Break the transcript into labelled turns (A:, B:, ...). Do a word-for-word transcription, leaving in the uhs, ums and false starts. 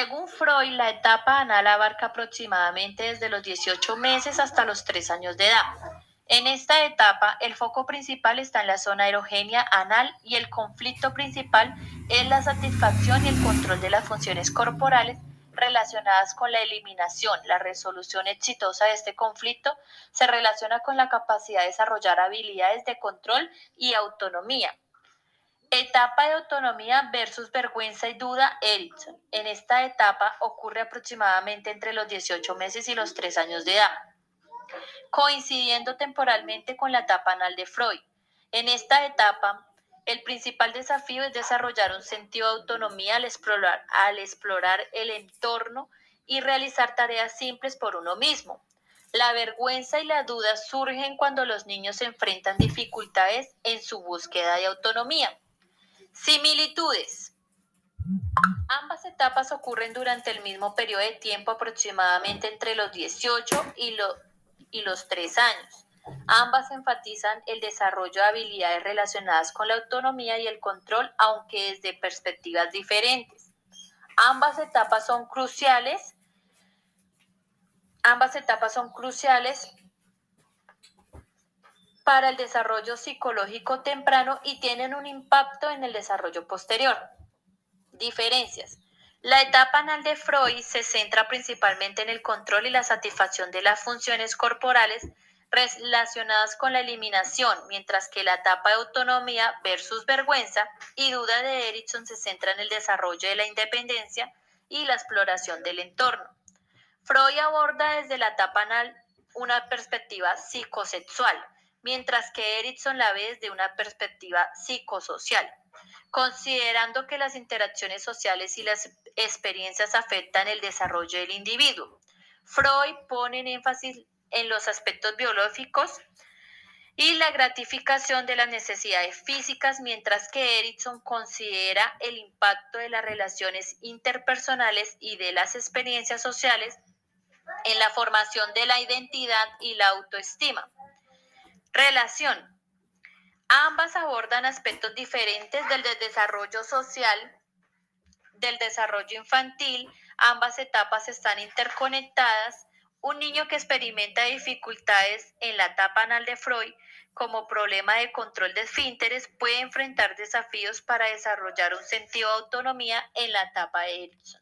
A: Según Freud, la etapa anal abarca aproximadamente desde los dieciocho meses hasta los tres años de edad. En esta etapa, el foco principal está en la zona erogénea anal y el conflicto principal es la satisfacción y el control de las funciones corporales relacionadas con la eliminación. La resolución exitosa de este conflicto se relaciona con la capacidad de desarrollar habilidades de control y autonomía. Etapa de autonomía versus vergüenza y duda, Erikson. En esta etapa ocurre aproximadamente entre los dieciocho meses y los tres años de edad, coincidiendo temporalmente con la etapa anal de Freud. En esta etapa, el principal desafío es desarrollar un sentido de autonomía al explorar, al explorar el entorno y realizar tareas simples por uno mismo. La vergüenza y la duda surgen cuando los niños enfrentan dificultades en su búsqueda de autonomía. Similitudes. Ambas etapas ocurren durante el mismo periodo de tiempo, aproximadamente entre los dieciocho y, lo, y los tres años. Ambas enfatizan el desarrollo de habilidades relacionadas con la autonomía y el control, aunque desde perspectivas diferentes. Ambas etapas son cruciales. Ambas etapas son cruciales para el desarrollo psicológico temprano y tienen un impacto en el desarrollo posterior. Diferencias. La etapa anal de Freud se centra principalmente en el control y la satisfacción de las funciones corporales relacionadas con la eliminación, mientras que la etapa de autonomía versus vergüenza y duda de Erikson se centra en el desarrollo de la independencia y la exploración del entorno. Freud aborda desde la etapa anal una perspectiva psicosexual, mientras que Erikson la ve desde una perspectiva psicosocial, considerando que las interacciones sociales y las experiencias afectan el desarrollo del individuo. Freud pone en énfasis en los aspectos biológicos y la gratificación de las necesidades físicas, mientras que Erikson considera el impacto de las relaciones interpersonales y de las experiencias sociales en la formación de la identidad y la autoestima. Relación. Ambas abordan aspectos diferentes del desarrollo social, del desarrollo infantil. Ambas etapas están interconectadas. Un niño que experimenta dificultades en la etapa anal de Freud, como problema de control de esfínteres, puede enfrentar desafíos para desarrollar un sentido de autonomía en la etapa de Erikson.